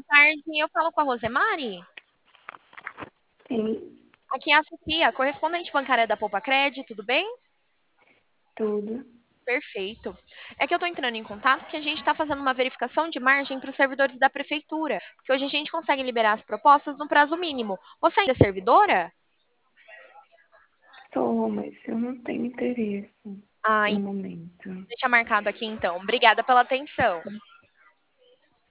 tarde, eu falo com a Rosemary. Sim, Aqui é a Sofia, correspondente bancária da Poupa Cred, tudo bem? tudo. Perfeito. É que eu estou entrando em contato porque a gente está fazendo uma verificação de margem para os servidores da prefeitura, porque hoje a gente consegue liberar as propostas no prazo mínimo. Você ainda é servidora? Sou, mas eu não tenho interesse Ah, no momento. deixa marcado aqui então. Obrigada pela atenção.